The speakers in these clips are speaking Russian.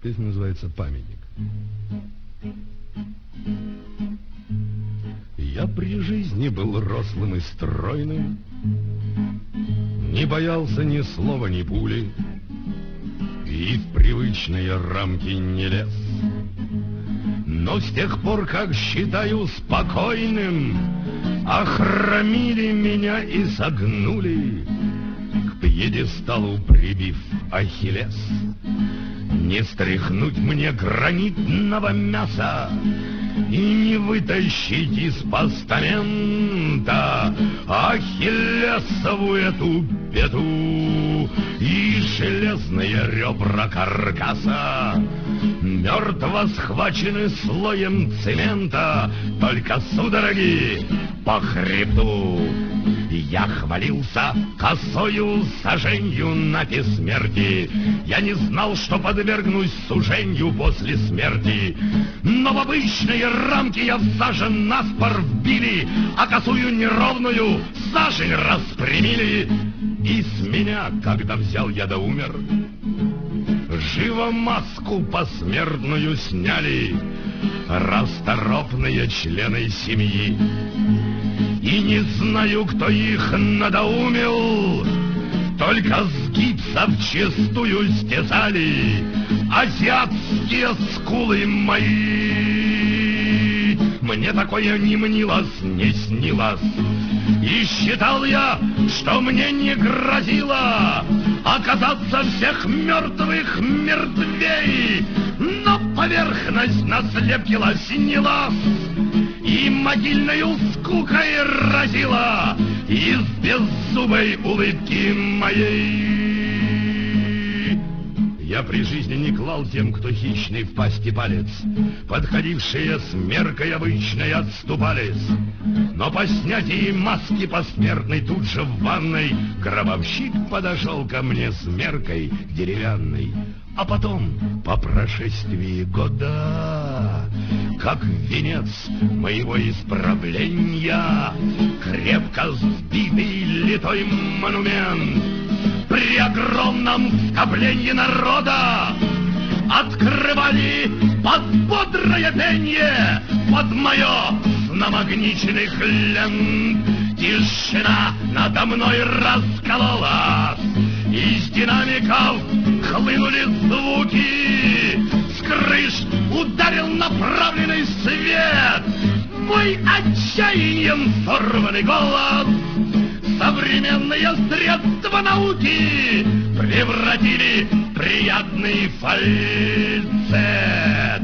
Песня называется «Памятник». Я при жизни был рослым и стройным, не боялся ни слова, ни пули, и в привычные рамки не лез. Но с тех пор, как считаю спокойным, охромили меня и согнули, к пьедесталу прибив Ахиллес. Не стряхнуть мне гранитного мяса и не вытащить из постамента Ахиллесову эту беду и железные ребра каркаса. Мертво схвачены слоем цемента, только судороги по хребту. Я хвалился косою соженью на смерти. Я не знал, что подвергнусь суженью после смерти. Но в обычные рамки я всажен наспор вбили, а косую неровную сажень распрямили. И с меня, когда взял я да умер, живо маску посмертную сняли расторопные члены семьи. И не знаю, кто их надоумил, только с гипса вчистую стесали азиатские скулы мои. Мне такое не мнилось, не снилось, и считал я, что мне не грозило оказаться всех мертвых мертвей. Но поверхность на слепке лоснилась и могильною скукой разила из беззубой улыбки моей. Я при жизни не клал тем, кто хищный в пасти палец. Подходившие с меркой обычной отступались. Но по снятии маски посмертной тут же в ванной гробовщик подошел ко мне с меркой деревянной. А потом, по прошествии года, как венец моего исправления, крепко сбитый литой монумент при огромном скоплении народа открывали под бодрое пенье, под мое с намагниченных лент. Тишина надо мной раскололась, из динамиков хлынули звуки, с крыш ударил направленный свет. Мой отчаянием сорванный голос современные средства науки превратили в приятный фальцет.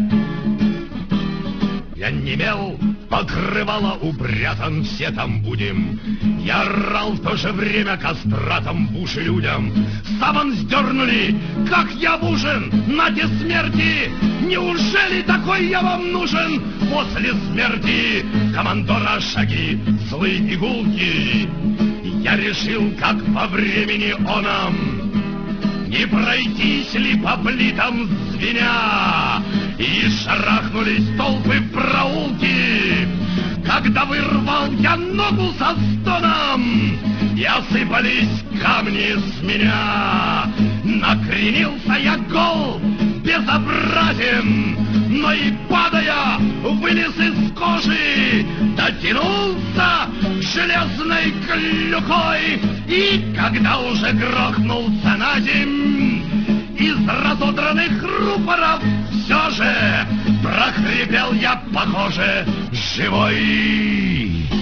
Я немел, покрывало упрятан, все там будем. Я орал в то же время кастратом в уши людям. Саван сдернули, как я в ужин на те смерти. Неужели такой я вам нужен после смерти командора шаги, злые игулки? Я решил, как во времени оном, не пройтись ли по плитам звеня, и шарахнулись толпы в проулки, когда вырвал я ногу со стоном, и осыпались камни с меня. Накренился я гол, безобразен, но и падая вылез из кожи, дотянулся железной клюкой, и когда уже грохнулся на земь, из разодранных рупоров все же прохрипел я, похоже, живой.